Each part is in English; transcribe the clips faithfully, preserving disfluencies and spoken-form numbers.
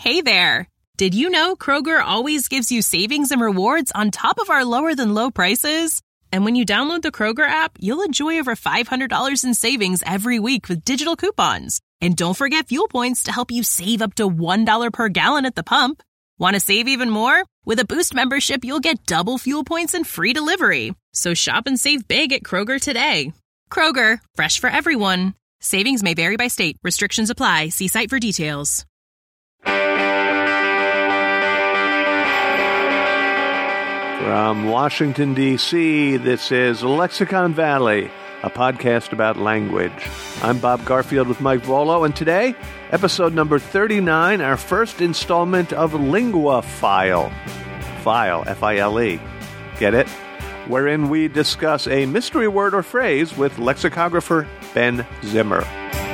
Hey there! Did you know Kroger always gives you savings and rewards on top of our lower-than-low prices? And when you download the Kroger app, you'll enjoy over five hundred dollars in savings every week with digital coupons. And don't forget fuel points to help you save up to one dollar per gallon at the pump. Want to save even more? With a Boost membership, you'll get double fuel points and free delivery. So shop and save big at Kroger today. Kroger, fresh for everyone. Savings may vary by state. Restrictions apply. See site for details. From Washington, D C, this is Lexicon Valley, a podcast about language. I'm Bob Garfield with Mike Volo, and today, episode number thirty-nine, our first installment of Lingua File. File, F I L E. Get it? Wherein we discuss a mystery word or phrase with lexicographer Ben Zimmer.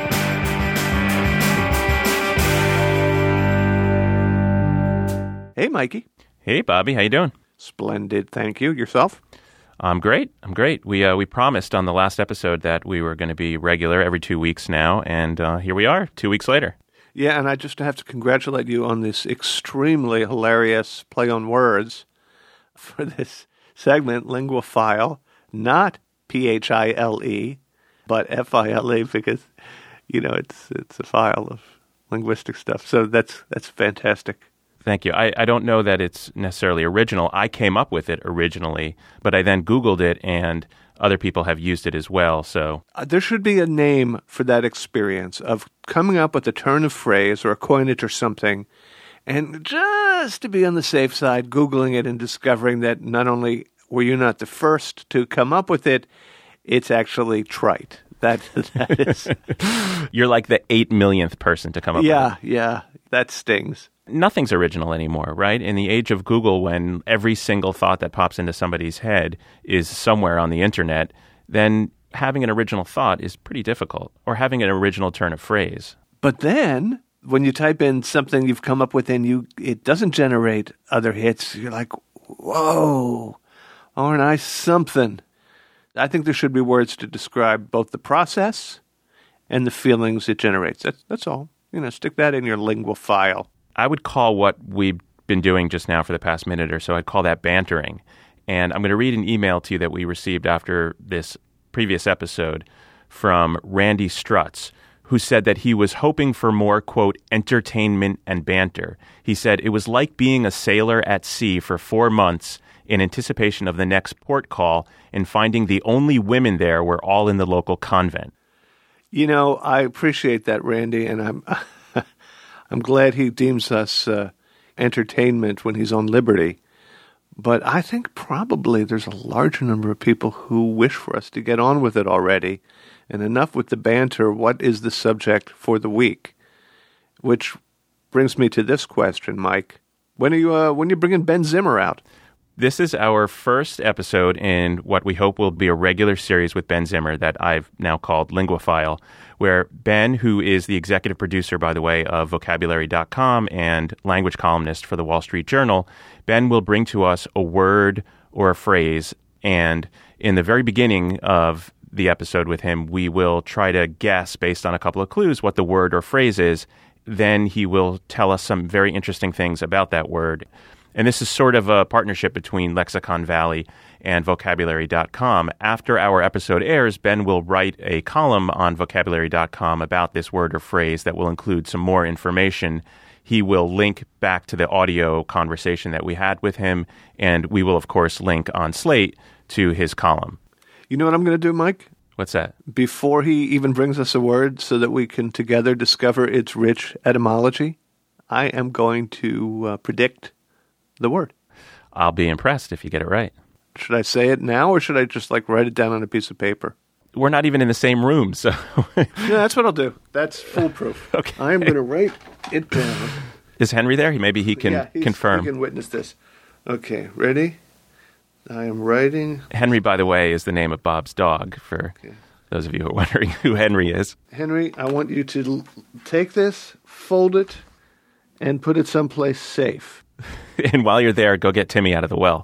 Hey, Mikey. Hey, Bobby. How you doing? Splendid, thank you. Yourself? I'm great. I'm great. We uh, we promised on the last episode that we were going to be regular every two weeks now, and uh, here we are, two weeks later. Yeah, and I just have to congratulate you on this extremely hilarious play on words for this segment, Lingua File, not P H I L E, but F I L E, because, you know, it's it's a file of linguistic stuff. So that's that's fantastic. Thank you. I, I don't know that it's necessarily original. I came up with it originally, but I then Googled it, and other people have used it as well. So uh, there should be a name for that experience of coming up with a turn of phrase or a coinage or something, and just to be on the safe side, Googling it and discovering that not only were you not the first to come up with it, it's actually trite. That that is. You're like the eight millionth person to come up yeah, with it. Yeah, yeah, that stings. Nothing's original anymore, right? In the age of Google, when every single thought that pops into somebody's head is somewhere on the internet, then having an original thought is pretty difficult, or having an original turn of phrase. But then, when you type in something you've come up with and you it doesn't generate other hits, you're like, whoa, aren't I something? I think there should be words to describe both the process and the feelings it generates. That's, that's all. You know, stick that in your Lingua File. I would call what we've been doing just now for the past minute or so, I'd call that bantering. And I'm going to read an email to you that we received after this previous episode from Randy Strutz, who said that he was hoping for more, quote, entertainment and banter. He said, it was like being a sailor at sea for four months in anticipation of the next port call and finding the only women there were all in the local convent. You know, I appreciate that, Randy, and I'm... I'm glad he deems us uh, entertainment when he's on liberty. But I think probably there's a larger number of people who wish for us to get on with it already. And enough with the banter, what is the subject for the week? Which brings me to this question, Mike. When are you, uh, when are you bringing Ben Zimmer out? This is our first episode in what we hope will be a regular series with Ben Zimmer that I've now called Lingua File, where Ben, who is the executive producer, by the way, of vocabulary dot com and language columnist for the Wall Street Journal, Ben will bring to us a word or a phrase, and in the very beginning of the episode with him, we will try to guess, based on a couple of clues, what the word or phrase is. Then he will tell us some very interesting things about that word. And this is sort of a partnership between Lexicon Valley and vocabulary dot com. After our episode airs, Ben will write a column on vocabulary dot com about this word or phrase that will include some more information. He will link back to the audio conversation that we had with him, and we will, of course, link on Slate to his column. You know what I'm going to do, Mike? What's that? Before he even brings us a word so that we can together discover its rich etymology, I am going to uh, predict the word. I'll be impressed if you get it right. Should I say it now, or should I just like write it down on a piece of paper? We're not even in the same room, so... Yeah, that's what I'll do. That's foolproof. Okay. I'm going to write it down. Is Henry there? Maybe he can yeah, confirm. He can witness this. Okay, ready? I am writing... Henry, by the way, is the name of Bob's dog, for okay. those of you who are wondering who Henry is. Henry, I want you to l- take this, fold it, and put it someplace safe. And while you're there, go get Timmy out of the well.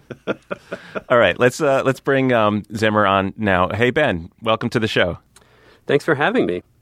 All right, let's uh, let's bring um, Zimmer on now. Hey, Ben, welcome to the show. Thanks for having me.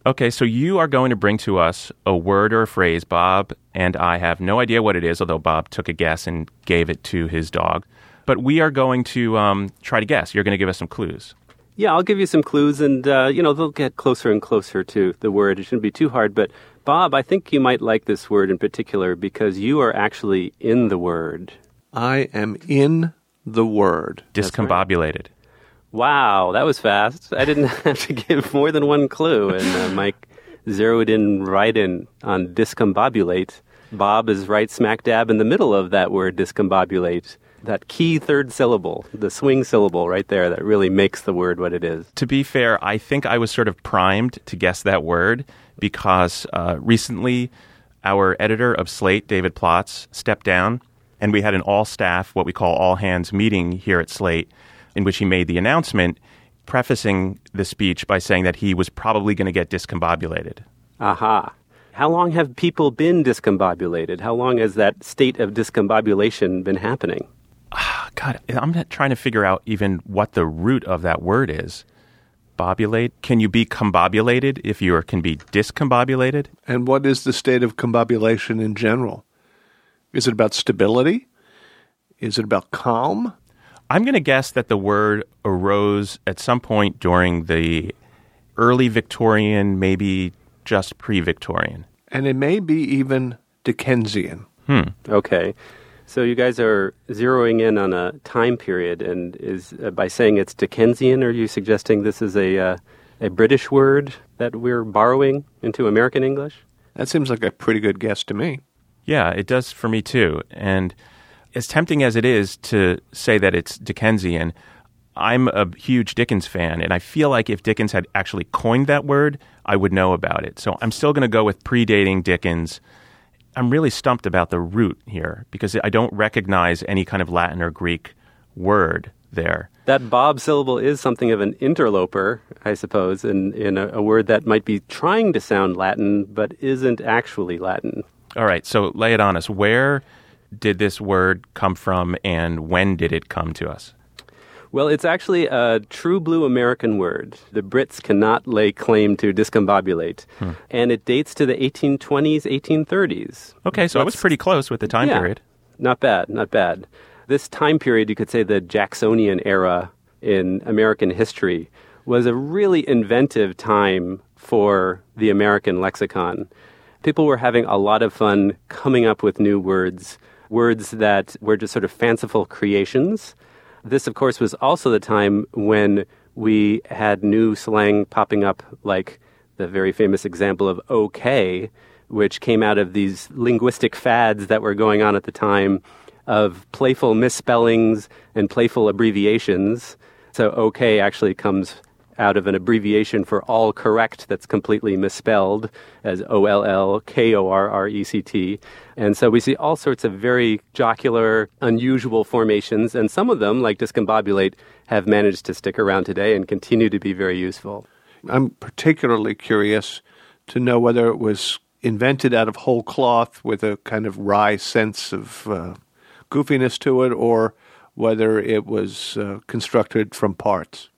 Okay, so you are going to bring to us a word or a phrase. Bob and I have no idea what it is, although Bob took a guess and gave it to his dog. But we are going to um, try to guess. You're going to give us some clues. Yeah, I'll give you some clues, and, uh, you know, they'll get closer and closer to the word. It shouldn't be too hard, but Bob, I think you might like this word in particular because you are actually in the word. I am in the word. Discombobulated. Right. Wow, that was fast. I didn't have to give more than one clue, and uh, Mike zeroed in right in on discombobulate. Bob is right smack dab in the middle of that word, discombobulate. That key third syllable, the swing syllable right there that really makes the word what it is. To be fair, I think I was sort of primed to guess that word because uh, recently our editor of Slate, David Plotz, stepped down, and we had an all-staff, what we call all-hands meeting here at Slate, in which he made the announcement, prefacing the speech by saying that he was probably going to get discombobulated. Aha. How long have people been discombobulated? How long has that state of discombobulation been happening? Oh, God, I'm not trying to figure out even what the root of that word is. Bobulate? Can you be combobulated if you can be discombobulated? And what is the state of combobulation in general? Is it about stability? Is it about calm? I'm going to guess that the word arose at some point during the early Victorian, maybe just pre-Victorian. And it may be even Dickensian. Hmm. Okay. So you guys are zeroing in on a time period, and is uh, by saying it's Dickensian, are you suggesting this is a uh, a British word that we're borrowing into American English? That seems like a pretty good guess to me. Yeah, it does for me too. And as tempting as it is to say that it's Dickensian, I'm a huge Dickens fan, and I feel like if Dickens had actually coined that word, I would know about it. So I'm still going to go with predating Dickens. I'm really stumped about the root here because I don't recognize any kind of Latin or Greek word there. That Bob syllable is something of an interloper, I suppose, in, in a, a word that might be trying to sound Latin but isn't actually Latin. All right, so lay it on us. Where did this word come from, and when did it come to us? Well, it's actually a true blue American word. The Brits cannot lay claim to discombobulate. Hmm. And it dates to the eighteen twenties, eighteen thirties. Okay, so Let's, I was pretty close with the time yeah, period. Not bad, not bad. This time period, you could say the Jacksonian era in American history, was a really inventive time for the American lexicon. People were having a lot of fun coming up with new words, words that were just sort of fanciful creations. This, of course, was also the time when we had new slang popping up, like the very famous example of okay, which came out of these linguistic fads that were going on at the time of playful misspellings and playful abbreviations. So okay actually comes out of an abbreviation for all correct that's completely misspelled as O L L K O R R E C T. And so we see all sorts of very jocular, unusual formations, and some of them, like discombobulate, have managed to stick around today and continue to be very useful. I'm particularly curious to know whether it was invented out of whole cloth with a kind of wry sense of uh, goofiness to it, or whether it was uh, constructed from parts.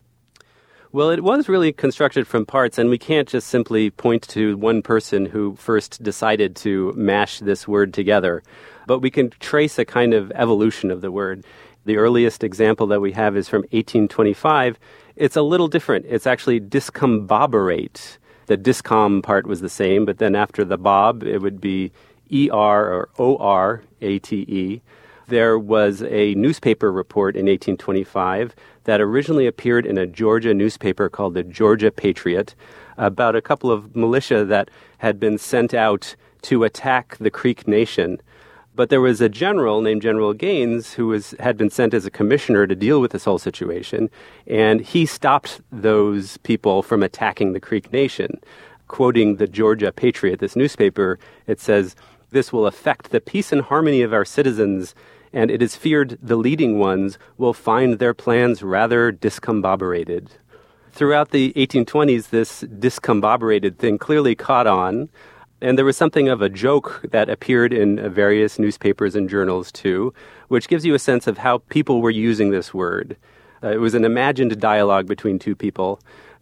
Well, it was really constructed from parts, and we can't just simply point to one person who first decided to mash this word together. But we can trace a kind of evolution of the word. The earliest example that we have is from eighteen twenty-five. It's a little different. It's actually discomboberate. The discom part was the same, but then after the bob, it would be E R or O R A T E. There was a newspaper report in eighteen twenty-five that originally appeared in a Georgia newspaper called the Georgia Patriot about a couple of militia that had been sent out to attack the Creek Nation. But there was a general named General Gaines who was had been sent as a commissioner to deal with this whole situation, and he stopped those people from attacking the Creek Nation. Quoting the Georgia Patriot, this newspaper, it says, "This will affect the peace and harmony of our citizens, and it is feared the leading ones will find their plans rather discombobulated." Throughout the eighteen twenties, this discombobulated thing clearly caught on, and there was something of a joke that appeared in various newspapers and journals too, which gives you a sense of how people were using this word. Uh, it was an imagined dialogue between two people.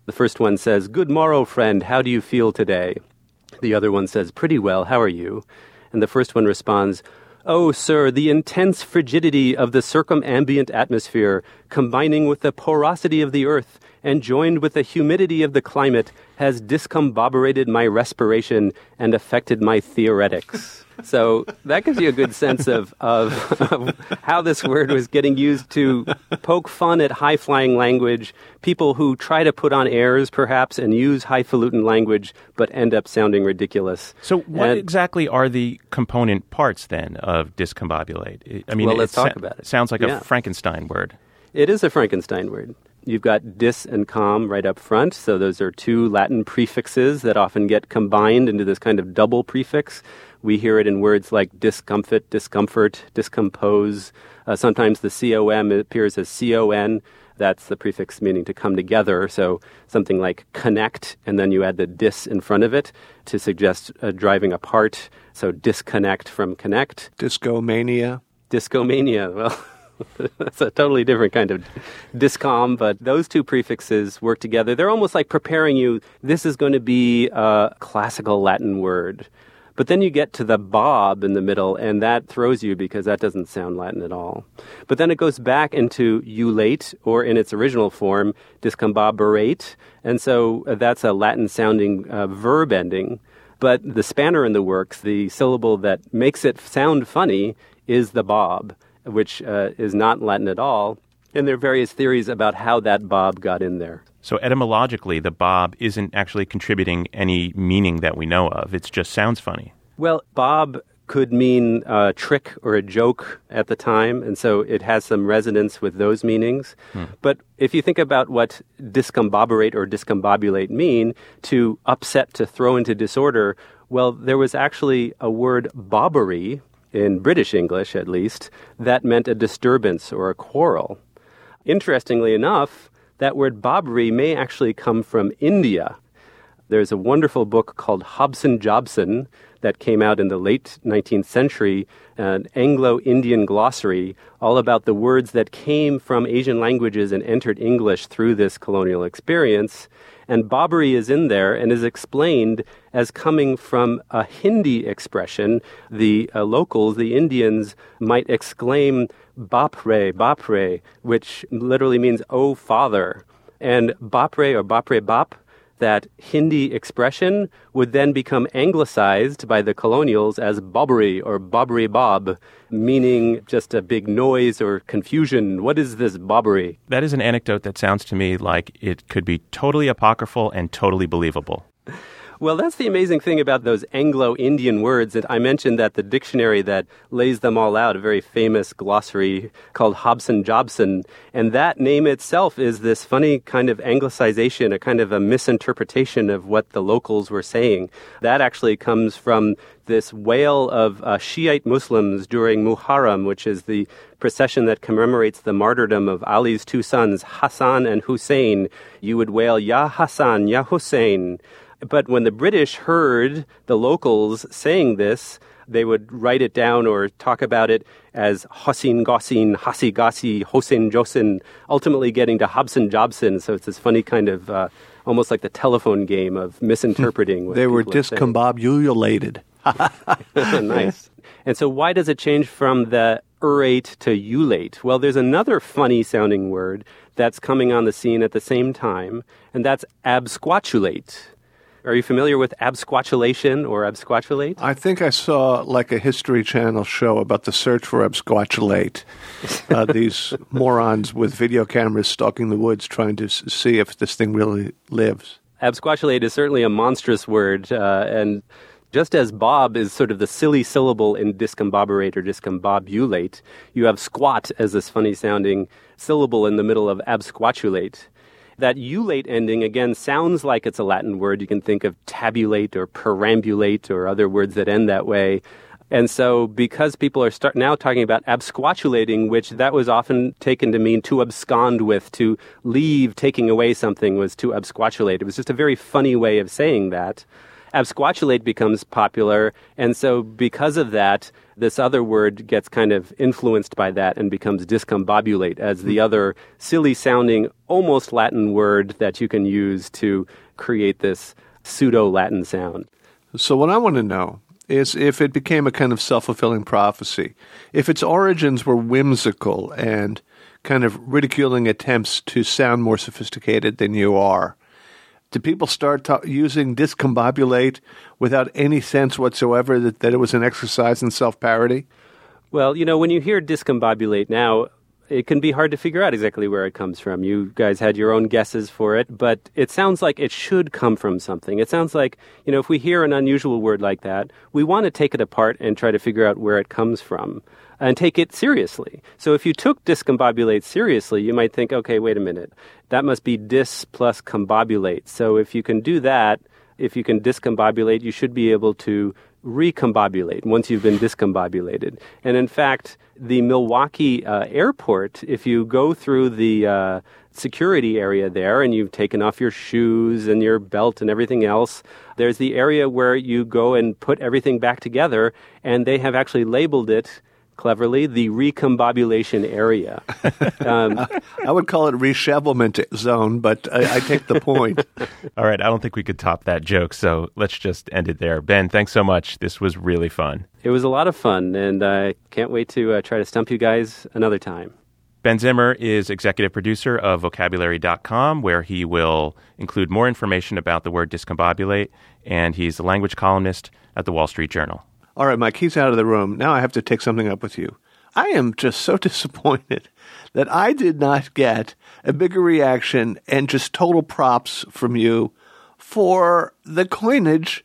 The first one says, "Good morrow, friend. How do you feel today?" The other one says, "Pretty well. How are you?" And the first one responds, "Oh, sir, the intense frigidity of the circumambient atmosphere, combining with the porosity of the earth and joined with the humidity of the climate, has discombobulated my respiration and affected my theoretics." So that gives you a good sense of, of, of how this word was getting used to poke fun at high-flying language, people who try to put on airs, perhaps, and use highfalutin language, but end up sounding ridiculous. So what and, exactly are the component parts, then, of discombobulate? I mean, well, let's it talk sa- about it. sounds like yeah. a Frankenstein word. It is a Frankenstein word. You've got dis and com right up front. So those are two Latin prefixes that often get combined into this kind of double prefix. We hear it in words like discomfort, discomfort, discompose. Uh, sometimes the C O M appears as C O N. That's the prefix meaning to come together. So something like connect, and then you add the dis in front of it to suggest uh, driving apart. So disconnect from connect. Discomania. Discomania. Well... That's a totally different kind of discom, but those two prefixes work together. They're almost like preparing you. This is going to be a classical Latin word. But then you get to the bob in the middle, and that throws you because that doesn't sound Latin at all. But then it goes back into ulate, or in its original form, discomboberate. And so uh, that's a Latin-sounding uh, verb ending. But the spanner in the works, the syllable that makes it sound funny, is the bob, which uh, is not Latin at all. And there are various theories about how that bob got in there. So etymologically, the bob isn't actually contributing any meaning that we know of. It just sounds funny. Well, bob could mean a trick or a joke at the time, and so it has some resonance with those meanings. Hmm. But if you think about what discomboberate or discombobulate mean, to upset, to throw into disorder, well, there was actually a word bobbery, in British English at least, that meant a disturbance or a quarrel. Interestingly enough, that word bobbery may actually come from India. There's a wonderful book called Hobson Jobson that came out in the late nineteenth century, an Anglo-Indian glossary, all about the words that came from Asian languages and entered English through this colonial experience. And bobbery is in there and is explained as coming from a Hindi expression. The uh, locals, the Indians, might exclaim, "Bapre, Bapre," which literally means, "Oh, father." And Bapre or Bapre Bap, that Hindi expression, would then become anglicized by the colonials as bobbery or bobbery bob, meaning just a big noise or confusion. What is this bobbery? That is an anecdote that sounds to me like it could be totally apocryphal and totally believable. Well, that's the amazing thing about those Anglo-Indian words. And I mentioned that the dictionary that lays them all out, a very famous glossary called Hobson Jobson, and that name itself is this funny kind of anglicization, a kind of a misinterpretation of what the locals were saying. That actually comes from this wail of uh, Shiite Muslims during Muharram, which is the procession that commemorates the martyrdom of Ali's two sons, Hassan and Hussein. You would wail, "Ya Hassan, Ya Hussein." But when the British heard the locals saying this, they would write it down or talk about it as Hossin Gossin, Hassi Gassi, Hosin Josin, ultimately getting to Hobson Jobson. So it's this funny kind of, uh, almost like the telephone game of misinterpreting what They were people are saying. discombobulated. Nice. And so why does it change from the urate to ulate? Well, there's another funny-sounding word that's coming on the scene at the same time, and that's absquatulate. Are you familiar with absquatulation or absquatulate? I think I saw like a History Channel show about the search for absquatulate. Uh, these morons with video cameras stalking the woods trying to s- see if this thing really lives. Absquatulate is certainly a monstrous word, uh, and just as bob is sort of the silly syllable in discomboberate or discombobulate, you have squat as this funny-sounding syllable in the middle of absquatulate. That ulate ending, again, sounds like it's a Latin word. You can think of tabulate or perambulate or other words that end that way. And so because people are start now talking about absquatulating, which that was often taken to mean to abscond with, to leave, taking away something was to absquatulate. It was just a very funny way of saying that. absquatulate becomes popular, and so because of that, this other word gets kind of influenced by that and becomes discombobulate as the other silly-sounding, almost Latin word that you can use to create this pseudo-Latin sound. So what I want to know is if it became a kind of self-fulfilling prophecy, if its origins were whimsical and kind of ridiculing attempts to sound more sophisticated than you are, did people start ta- using discombobulate without any sense whatsoever that, that it was an exercise in self-parody? Well, you know, when you hear discombobulate now, it can be hard to figure out exactly where it comes from. You guys had your own guesses for it, but it sounds like it should come from something. It sounds like, you know, if we hear an unusual word like that, we want to take it apart and try to figure out where it comes from and take it seriously. So if you took discombobulate seriously, you might think, okay, wait a minute, that must be dis plus combobulate. So if you can do that, if you can discombobulate, you should be able to recombobulate once you've been discombobulated. And in fact, the Milwaukee uh, airport, if you go through the uh, security area there and you've taken off your shoes and your belt and everything else, there's the area where you go and put everything back together, and they have actually labeled it cleverly, the recombobulation area. Um, I would call it reshovelment zone, but I, I take the point. All right, I don't think we could top that joke, so let's just end it there. Ben, thanks so much. This was really fun. It was a lot of fun, and I can't wait to uh, try to stump you guys another time. Ben Zimmer is executive producer of vocabulary dot com, where he will include more information about the word discombobulate, and he's a language columnist at the Wall Street Journal. All right, Mike, he's out of the room. Now I have to take something up with you. I am just so disappointed that I did not get a bigger reaction and just total props from you for the coinage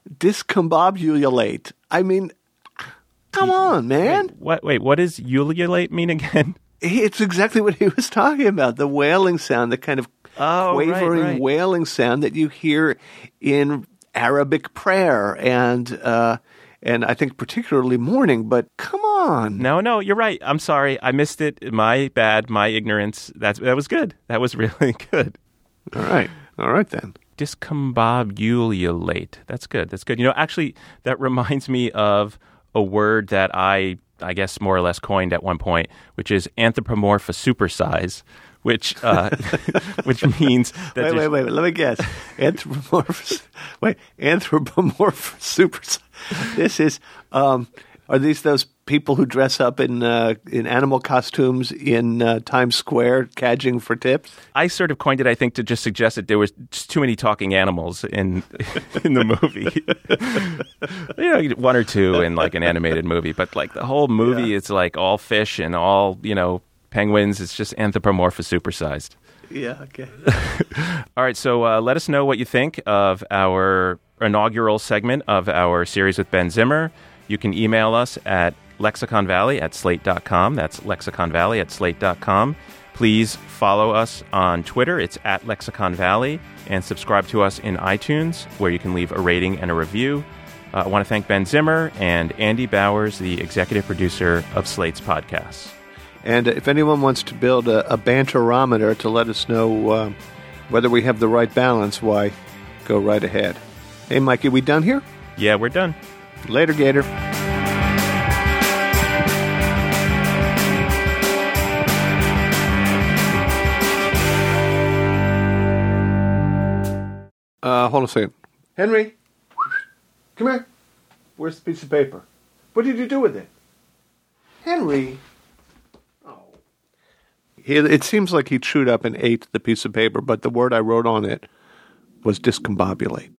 discombobulate. I mean, come on, man. Wait, what, wait, what does ululate mean again? It's exactly what he was talking about, the wailing sound, the kind of oh, quavering right, right. wailing sound that you hear in Arabic prayer and uh And I think particularly mourning, but come on. No, no, you're right. I'm sorry. I missed it. My bad. My ignorance. That's, that was good. That was really good. All right. All right, then. Discombobulate. That's good. That's good. You know, actually, that reminds me of a word that I, I guess, more or less coined at one point, which is anthropomorphous supersize. Which uh, which means that wait, wait, wait, wait. Let me guess. Anthropomorphous. Wait, anthropomorphous super. This is. Um, are these those people who dress up in uh, in animal costumes in uh, Times Square, cadging for tips? I sort of coined it, I think, to just suggest that there was just too many talking animals in in the movie. You know, one or two in like an animated movie, but like the whole movie Yeah. is like all fish and all, you know, penguins. It's just anthropomorphous supersized. Yeah, okay. All right, so uh, let us know what you think of our inaugural segment of our series with Ben Zimmer. You can email us at lexiconvalley at slate dot com. That's lexiconvalley at slate dot com. Please follow us on Twitter. It's at lexiconvalley. And subscribe to us in iTunes, where you can leave a rating and a review. Uh, I want to thank Ben Zimmer and Andy Bowers, the executive producer of Slate's podcasts. And if anyone wants to build a, a banterometer to let us know uh, whether we have the right balance, why, go right ahead. Hey, Mike, are we done here? Yeah, we're done. Later, Gator. Uh, hold on a second. Henry, come here. Where's the piece of paper? What did you do with it? Henry. He, it seems like he chewed up and ate the piece of paper, but the word I wrote on it was discombobulate.